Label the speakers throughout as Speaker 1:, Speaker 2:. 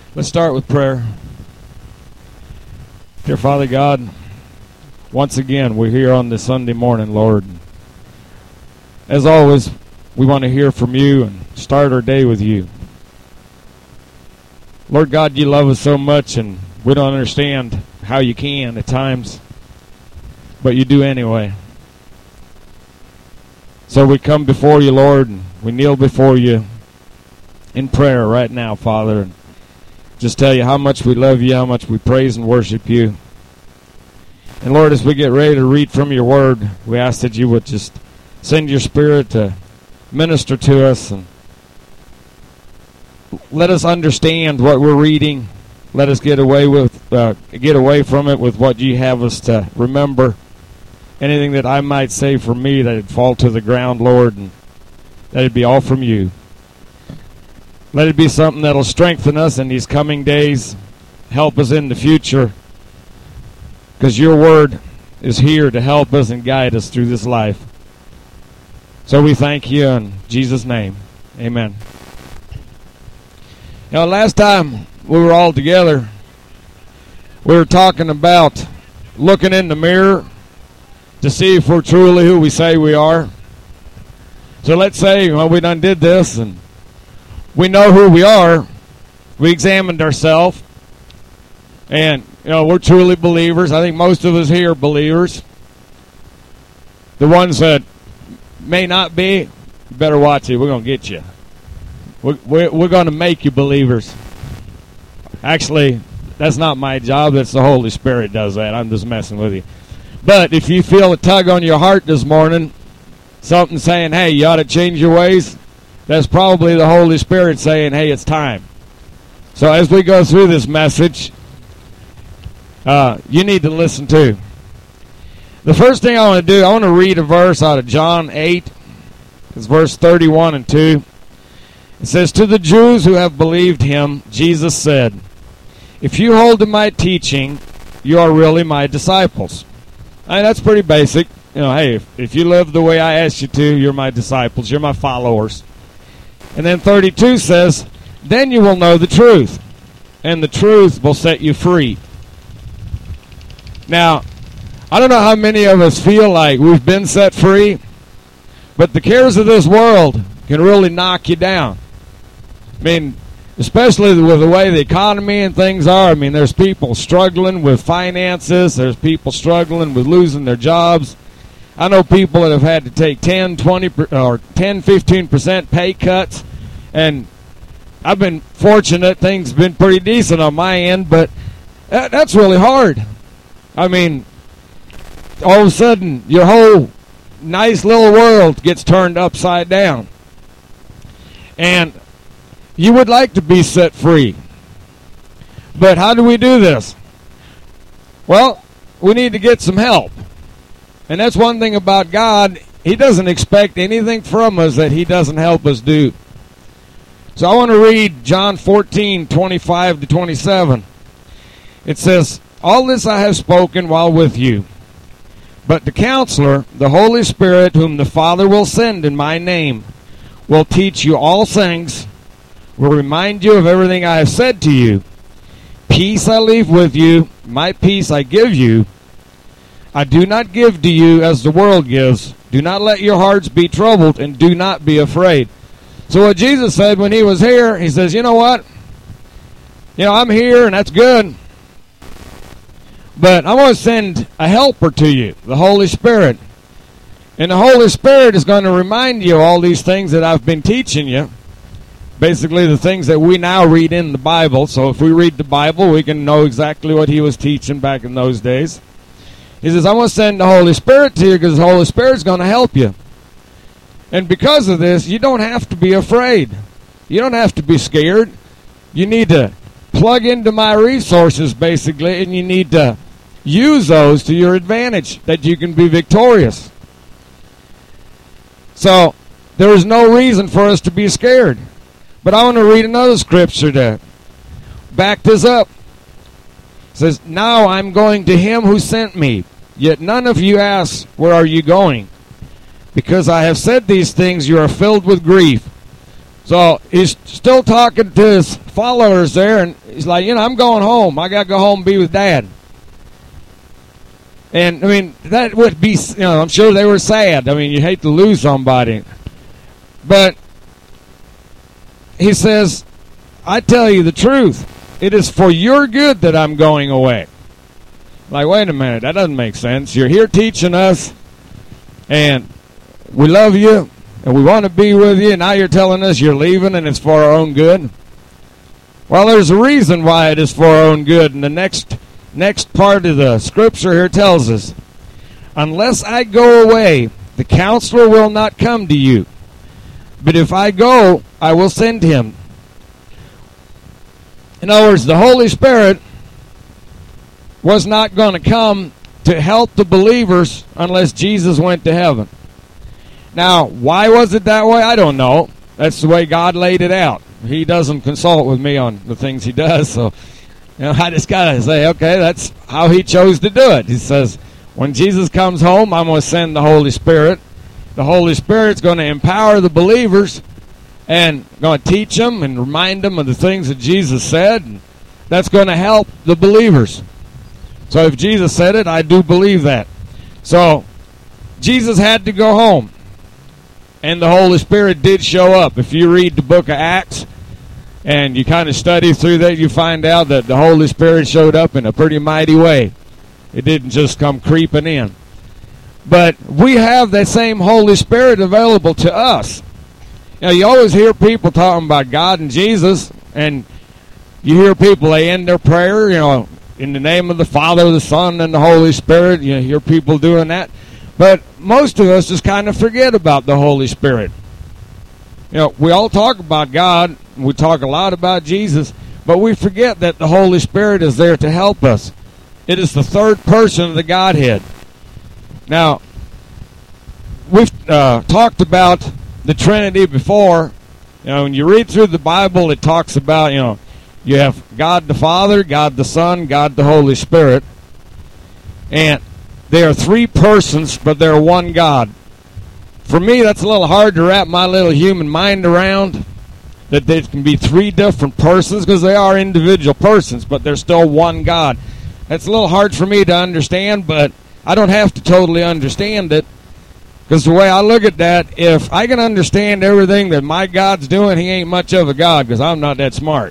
Speaker 1: Let's start with prayer. Dear Father God, once again, we're here on this Sunday morning, Lord. As always, we want to hear from you and start our day with you. Lord God, you love us so much, and we don't understand how you can at times, but you do anyway. So we come before you, Lord, and we kneel before you in prayer right now, Father, and just tell you how much we love you, how much we praise and worship you. And Lord, as we get ready to read from your word, we ask that you would just send your Spirit to minister to us and let us understand what we're reading. Let us get away from it with what you have us to remember. Anything that I might say from me that it'd fall to the ground, Lord, and that it'd be all from you. Let it be something that'll strengthen us in these coming days, help us in the future, because your word is here to help us and guide us through this life. So we thank you in Jesus' name. Amen. Now, last time we were all together, we were talking about looking in the mirror to see if we're truly who we say we are. So let's say we done did this and we know who we are. We examined ourselves, and we're truly believers. I think most of us here are believers. The ones that may not be, you better watch it. We're going to get you. We're going to make you believers. Actually, that's not my job. That's the Holy Spirit does that. I'm just messing with you. But if you feel a tug on your heart this morning, something saying, hey, you ought to change your ways, that's probably the Holy Spirit saying, hey, it's time. So as we go through this message, you need to listen too. The first thing I want to do, I want to read a verse out of John 8. It's verse 31 and 2. It says, to the Jews who have believed him, Jesus said, if you hold to my teaching, you are really my disciples. That's pretty basic. Hey, if you live the way I asked you to, you're my disciples. You're my followers. And then 32 says, then you will know the truth, and the truth will set you free. Now, I don't know how many of us feel like we've been set free, but the cares of this world can really knock you down. I mean, especially with the way the economy and things are. I mean, there's people struggling with finances. There's people struggling with losing their jobs. I know people that have had to take 10, 20, or 10, 15% pay cuts, and I've been fortunate. Things have been pretty decent on my end, but that's really hard. I mean, all of a sudden, your whole nice little world gets turned upside down. And you would like to be set free. But how do we do this? Well, we need to get some help. And that's one thing about God. He doesn't expect anything from us that he doesn't help us do. So I want to read John 14, 25 to 27. It says, all this I have spoken while with you. But the Counselor, the Holy Spirit, whom the Father will send in my name, will teach you all things, will remind you of everything I have said to you. Peace I leave with you, my peace I give you. I do not give to you as the world gives. Do not let your hearts be troubled, and do not be afraid. So what Jesus said when he was here, he says, you know what? I'm here, and that's good. But I'm going to send a helper to you, the Holy Spirit. And the Holy Spirit is going to remind you of all these things that I've been teaching you. Basically, the things that we now read in the Bible. So if we read the Bible, we can know exactly what he was teaching back in those days. He says, I'm going to send the Holy Spirit to you because the Holy Spirit's going to help you. And because of this, you don't have to be afraid. You don't have to be scared. You need to plug into my resources, basically, and you need to use those to your advantage, that you can be victorious. So there is no reason for us to be scared. But I want to read another scripture to back this up. It says, now I'm going to him who sent me, yet none of you ask, where are you going? Because I have said these things, you are filled with grief. So he's still talking to his followers there, and he's like, I'm going home. I got to go home and be with Dad. And, I mean, that would be, I'm sure they were sad. I mean, you hate to lose somebody. But he says, I tell you the truth. It is for your good that I'm going away. Like, wait a minute. That doesn't make sense. You're here teaching us, and we love you, and we want to be with you, and now you're telling us you're leaving and it's for our own good? Well, there's a reason why it is for our own good, and the next part of the scripture here tells us, unless I go away, the counselor will not come to you. But if I go, I will send him. In other words, the Holy Spirit was not going to come to help the believers unless Jesus went to heaven. Now, why was it that way? I don't know. That's the way God laid it out. He doesn't consult with me on the things he does, so I just got to say, okay, that's how he chose to do it. He says, when Jesus comes home, I'm going to send the Holy Spirit. The Holy Spirit's going to empower the believers and going to teach them and remind them of the things that Jesus said. And that's going to help the believers. So if Jesus said it, I do believe that. So Jesus had to go home, and the Holy Spirit did show up. If you read the book of Acts and you kind of study through that, you find out that the Holy Spirit showed up in a pretty mighty way. It didn't just come creeping in. But we have that same Holy Spirit available to us. You always hear people talking about God and Jesus, and you hear people, they end their prayer, in the name of the Father, the Son, and the Holy Spirit. You hear people doing that. But most of us just kind of forget about the Holy Spirit. We all talk about God, and we talk a lot about Jesus, but we forget that the Holy Spirit is there to help us. It is the third person of the Godhead. Now, we've talked about the Trinity before. When you read through the Bible, it talks about, you have God the Father, God the Son, God the Holy Spirit. And they are three persons, but they're one God. For me, that's a little hard to wrap my little human mind around, that there can be three different persons, because they are individual persons, but they're still one God. That's a little hard for me to understand, but I don't have to totally understand it. Because the way I look at that, if I can understand everything that my God's doing, he ain't much of a God, because I'm not that smart.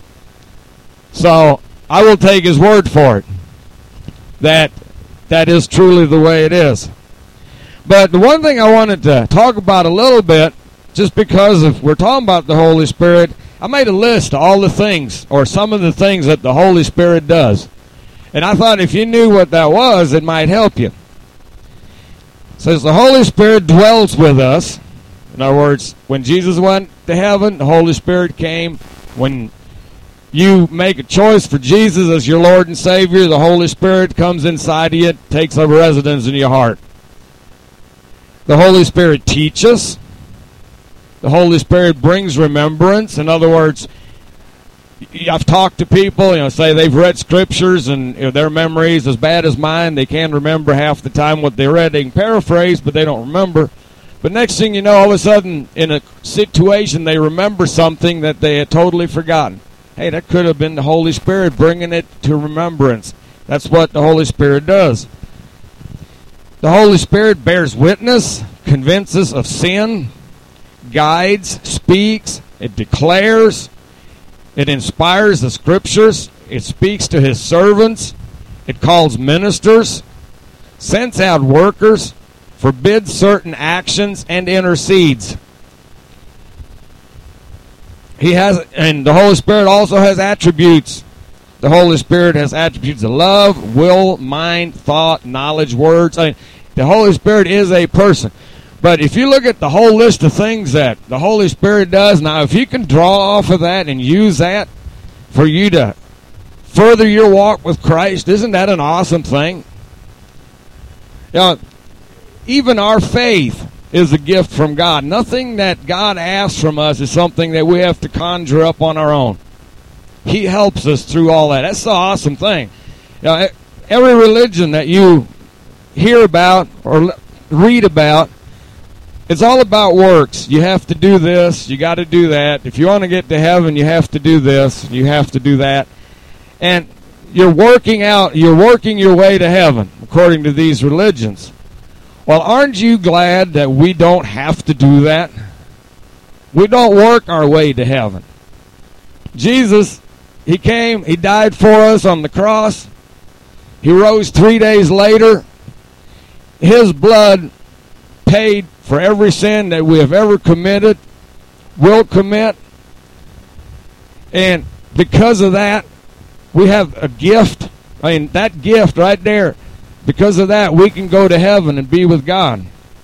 Speaker 1: So I will take his word for it, that is truly the way it is. But the one thing I wanted to talk about a little bit, just because if we're talking about the Holy Spirit, I made a list of all the things, or some of the things that the Holy Spirit does. And I thought if you knew what that was, it might help you. It says the Holy Spirit dwells with us. In other words, when Jesus went to heaven, the Holy Spirit came. When you make a choice for Jesus as your Lord and Savior, the Holy Spirit comes inside of you, takes up residence in your heart. The Holy Spirit teaches. The Holy Spirit brings remembrance. In other words, I've talked to people, say they've read scriptures and their memory is as bad as mine. They can't remember half the time what they read. They can paraphrase, but they don't remember. But next thing you know, all of a sudden, in a situation, they remember something that they had totally forgotten. Hey, that could have been the Holy Spirit bringing it to remembrance. That's what the Holy Spirit does. The Holy Spirit bears witness, convinces of sin, guides, speaks, it declares, it inspires the Scriptures, it speaks to his servants, it calls ministers, sends out workers, forbids certain actions, and intercedes. And the Holy Spirit also has attributes. The Holy Spirit has attributes of love, will, mind, thought, knowledge, words. The Holy Spirit is a person. But if you look at the whole list of things that the Holy Spirit does, now if you can draw off of that and use that for you to further your walk with Christ, isn't that an awesome thing? Even our faith is a gift from God. Nothing that God asks from us is something that we have to conjure up on our own. He helps us through all that. That's the awesome thing. Every religion that you hear about or read about, it's all about works. You have to do this. You got to do that. If you want to get to heaven, you have to do this. You have to do that. And you're working your way to heaven, according to these religions. Well, aren't you glad that we don't have to do that? We don't work our way to heaven. Jesus, he came, he died for us on the cross. He rose 3 days later. His blood paid for every sin that we have ever committed, will commit. And because of that, we have a gift. I mean, that gift right there, because of that, we can go to heaven and be with God.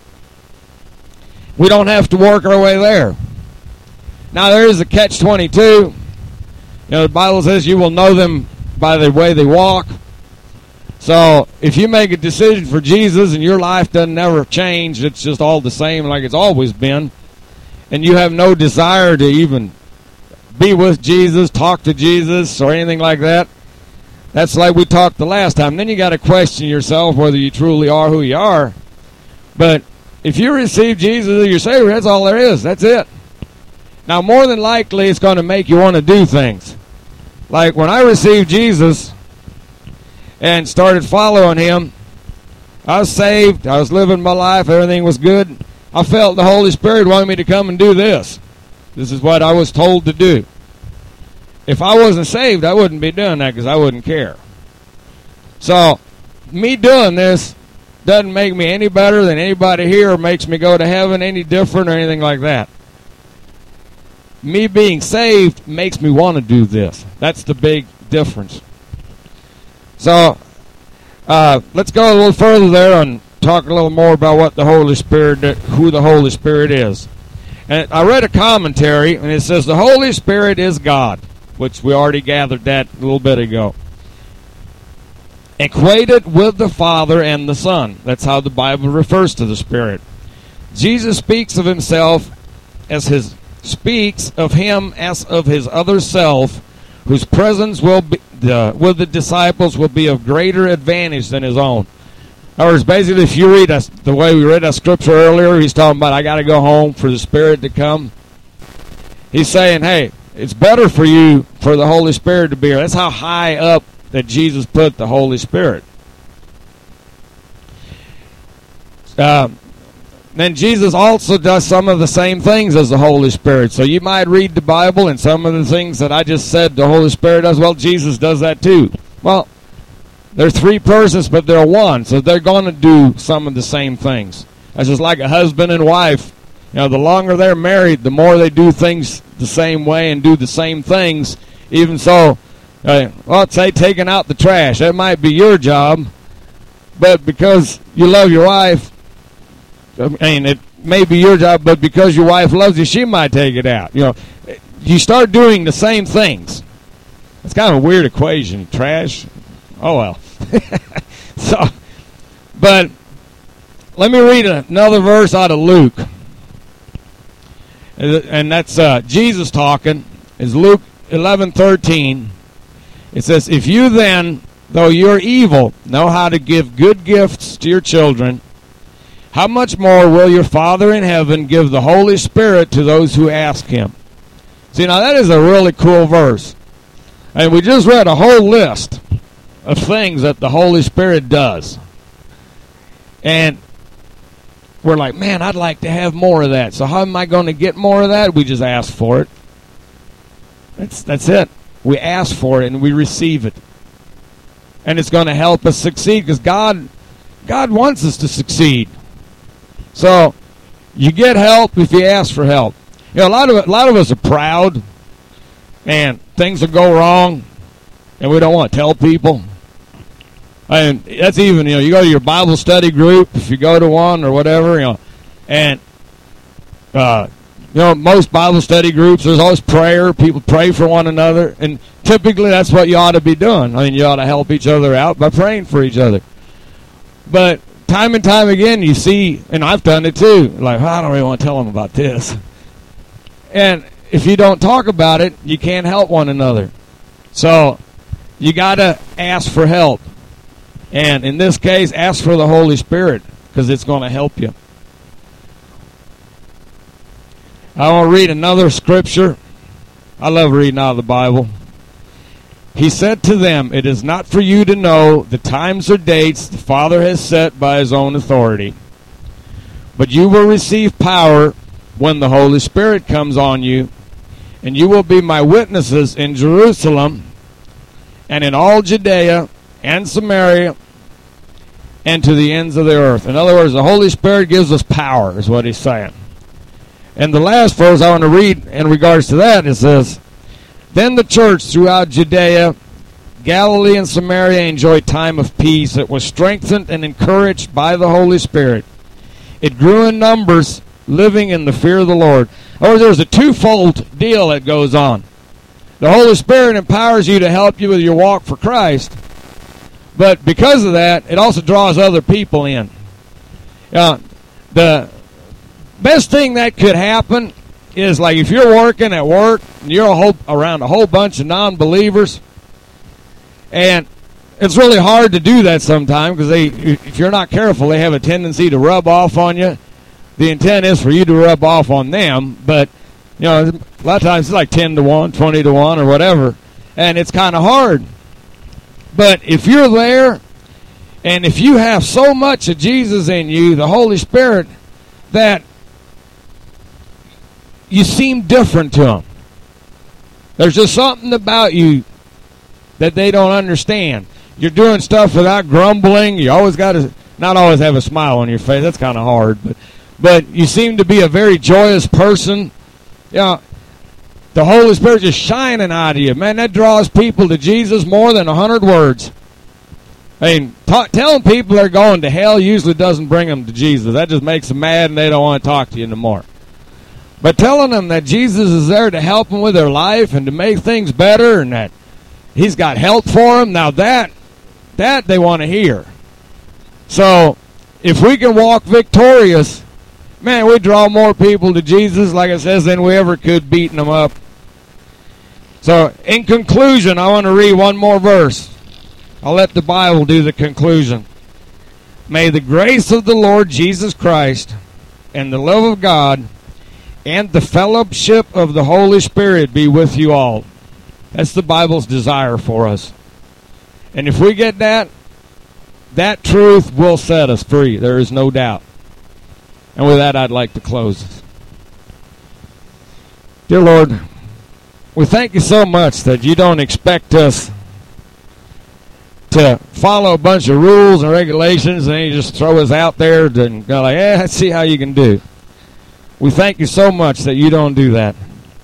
Speaker 1: We don't have to work our way there. Now, there is a catch-22. You know, the Bible says you will know them by the way they walk. So, if you make a decision for Jesus and your life doesn't ever change, it's just all the same like it's always been, and you have no desire to even be with Jesus, talk to Jesus, or anything like that, that's like we talked the last time. Then you got to question yourself whether you truly are who you are. But if you receive Jesus as your Savior, that's all there is. That's it. Now, more than likely, it's going to make you want to do things. Like when I received Jesus and started following him, I was saved. I was living my life. Everything was good. I felt the Holy Spirit wanted me to come and do this. This is what I was told to do. If I wasn't saved, I wouldn't be doing that because I wouldn't care. So, me doing this doesn't make me any better than anybody here or makes me go to heaven any different or anything like that. Me being saved makes me want to do this. That's the big difference. So, let's go a little further there and talk a little more about what the Holy Spirit, who the Holy Spirit is. And I read a commentary, and it says the Holy Spirit is God, which we already gathered that a little bit ago. Equated with the Father and the Son. That's how the Bible refers to the Spirit. Jesus speaks of himself as speaks of him as of his other self, whose presence will be with the disciples will be of greater advantage than his own. In other words, basically, if you read the way we read that scripture earlier, he's talking about, I got to go home for the Spirit to come. He's saying, hey, it's better for you for the Holy Spirit to be here. That's how high up that Jesus put the Holy Spirit. Then Jesus also does some of the same things as the Holy Spirit. So you might read the Bible, and some of the things that I just said the Holy Spirit does, well, Jesus does that too. Well, they're three persons, but they're one, so they're going to do some of the same things. That's just like a husband and wife. You know, the longer they're married, the more they do things the same way and do the same things. Even so, let's say taking out the trash. That might be your job, but because you love your wife, I mean, it may be your job, but because your wife loves you, she might take it out. You know, you start doing the same things. It's kind of a weird equation. Trash. Oh, well. So, but let me read another verse out of Luke. And that's Jesus talking. It's Luke 11:13. It says, if you then, though you're evil, know how to give good gifts to your children, how much more will your Father in heaven give the Holy Spirit to those who ask him? See, now that is a really cool verse. And we just read a whole list of things that the Holy Spirit does. And we're like, man, I'd like to have more of that. So how am I going to get more of that? We just ask for it. That's it. We ask for it and we receive it. And it's going to help us succeed because God wants us to succeed. So you get help if you ask for help. You know, a lot of us are proud, and things will go wrong, and we don't want to tell people. And that's even, you go to your Bible study group, if you go to one or whatever, and most Bible study groups, there's always prayer. People pray for one another, and typically that's what you ought to be doing. I mean, you ought to help each other out by praying for each other. But time and time again, you see, and I've done it too, like, I don't really want to tell them about this. And if you don't talk about it, you can't help one another. So you got to ask for help. And in this case, ask for the Holy Spirit because it's going to help you. I want to read another scripture. I love reading out of the Bible. He said to them, "It is not for you to know the times or dates the Father has set by his own authority. But you will receive power when the Holy Spirit comes on you, and you will be my witnesses in Jerusalem and in all Judea and Samaria and to the ends of the earth." In other words, the Holy Spirit gives us power, is what he's saying. And the last verse I want to read in regards to that, it says, "Then the church throughout Judea, Galilee, and Samaria enjoyed time of peace. It was strengthened and encouraged by the Holy Spirit. It grew in numbers, living in the fear of the Lord." Or there's a twofold deal that goes on. The Holy Spirit empowers you to help you with your walk for Christ. But because of that, it also draws other people in. The best thing that could happen is, like, if you're working at work and you're around a whole bunch of non-believers, and it's really hard to do that sometimes because if you're not careful, they have a tendency to rub off on you. The intent is for you to rub off on them, but a lot of times it's like 10 to 1, 20 to 1, or whatever, and it's kind of hard. But if you're there, and if you have so much of Jesus in you, the Holy Spirit, that you seem different to them. There's just something about you that they don't understand. You're doing stuff without grumbling. You always got to, not always have a smile on your face. That's kind of hard, but you seem to be a very joyous person. The Holy Spirit just shining out of you. Man, that draws people to Jesus more than 100 words. I mean, telling people they're going to hell usually doesn't bring them to Jesus. That just makes them mad and they don't want to talk to you anymore. But telling them that Jesus is there to help them with their life and to make things better and that he's got help for them, now that they want to hear. So if we can walk victorious, man, we draw more people to Jesus, like it says, than we ever could beating them up. So in conclusion, I want to read one more verse. I'll let the Bible do the conclusion. "May the grace of the Lord Jesus Christ and the love of God and the fellowship of the Holy Spirit be with you all." That's the Bible's desire for us. And if we get that truth will set us free. There is no doubt. And with that, I'd like to close. Dear Lord, we thank you so much that you don't expect us to follow a bunch of rules and regulations and then you just throw us out there and go like, let's see how you can do. We thank you so much that you don't do that.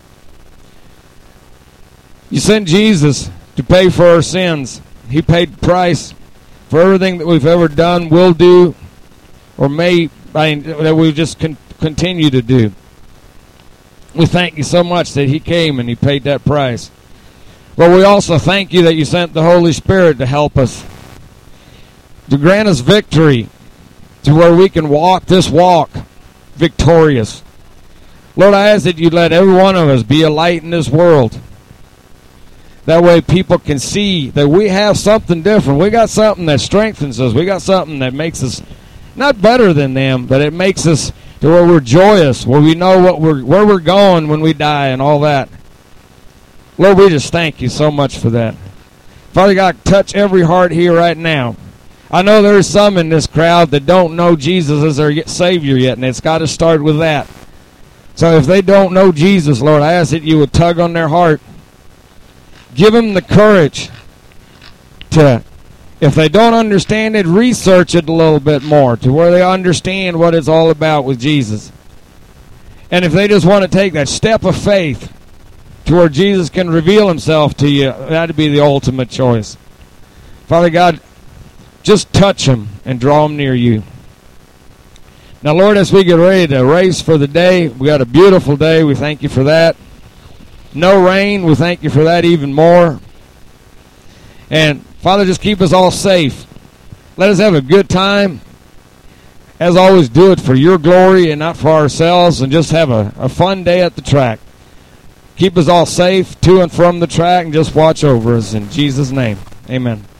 Speaker 1: You sent Jesus to pay for our sins. He paid the price for everything that we've ever done, will do, or that we just continue to do. We thank you so much that he came and he paid that price. But we also thank you that you sent the Holy Spirit to help us, to grant us victory, to where we can walk this walk victorious. Lord, I ask that you let every one of us be a light in this world. That way people can see that we have something different. We got something that strengthens us. We got something that makes us not better than them, but it makes us to where we're joyous, where we know where we're going when we die and all that. Lord, we just thank you so much for that. Father God, touch every heart here right now. I know there's some in this crowd that don't know Jesus as their Savior yet, and it's got to start with that. So if they don't know Jesus, Lord, I ask that you would tug on their heart. Give them the courage to, if they don't understand it, research it a little bit more to where they understand what it's all about with Jesus. And if they just want to take that step of faith to where Jesus can reveal himself to you, that'd be the ultimate choice. Father God, just touch them and draw them near you. Now, Lord, as we get ready to race for the day, we got a beautiful day. We thank you for that. No rain. We thank you for that even more. And, Father, just keep us all safe. Let us have a good time. As always, do it for your glory and not for ourselves, and just have a fun day at the track. Keep us all safe to and from the track, and just watch over us. In Jesus' name, amen.